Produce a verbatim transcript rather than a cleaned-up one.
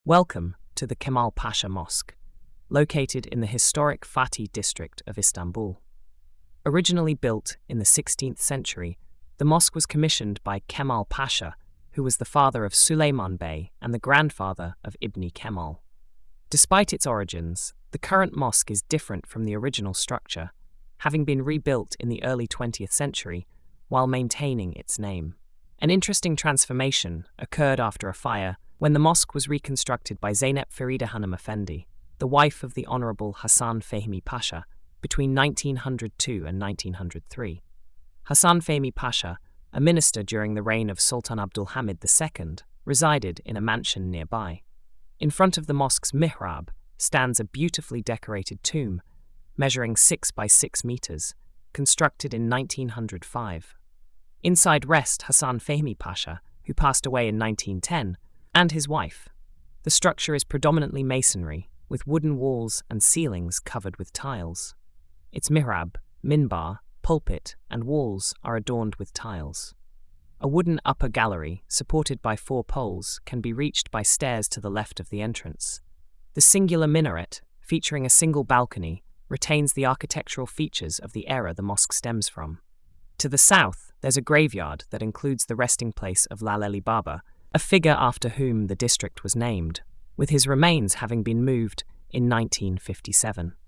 Welcome to the Kemal Pasha Mosque, located in the historic Fatih district of Istanbul. Originally built in the sixteenth century, the mosque was commissioned by Kemal Pasha, who was the father of Süleyman Bey and the grandfather of Ibni Kemal. Despite its origins, the current mosque is different from the original structure, having been rebuilt in the early twentieth century while maintaining its name. An interesting transformation occurred after a fire when the mosque was reconstructed by Zeynep Feride Hanım Efendi, the wife of the Honorable Hasan Fehmi Pasha, between nineteen oh two and nineteen oh three. Hasan Fehmi Pasha, a minister during the reign of Sultan Abdulhamid the Second, resided in a mansion nearby. In front of the mosque's mihrab stands a beautifully decorated tomb, measuring six by six meters, constructed in nineteen oh five. Inside rest Hasan Fehmi Pasha, who passed away in nineteen ten, and his wife. The structure is predominantly masonry, with wooden walls and ceilings covered with tiles. Its mihrab, minbar, pulpit, and walls are adorned with tiles. A wooden upper gallery, supported by four poles, can be reached by stairs to the left of the entrance. The singular minaret, featuring a single balcony, retains the architectural features of the era the mosque stems from. To the south, there's a graveyard that includes the resting place of Laleli Baba, a figure after whom the district was named, with his remains having been moved in nineteen fifty-seven.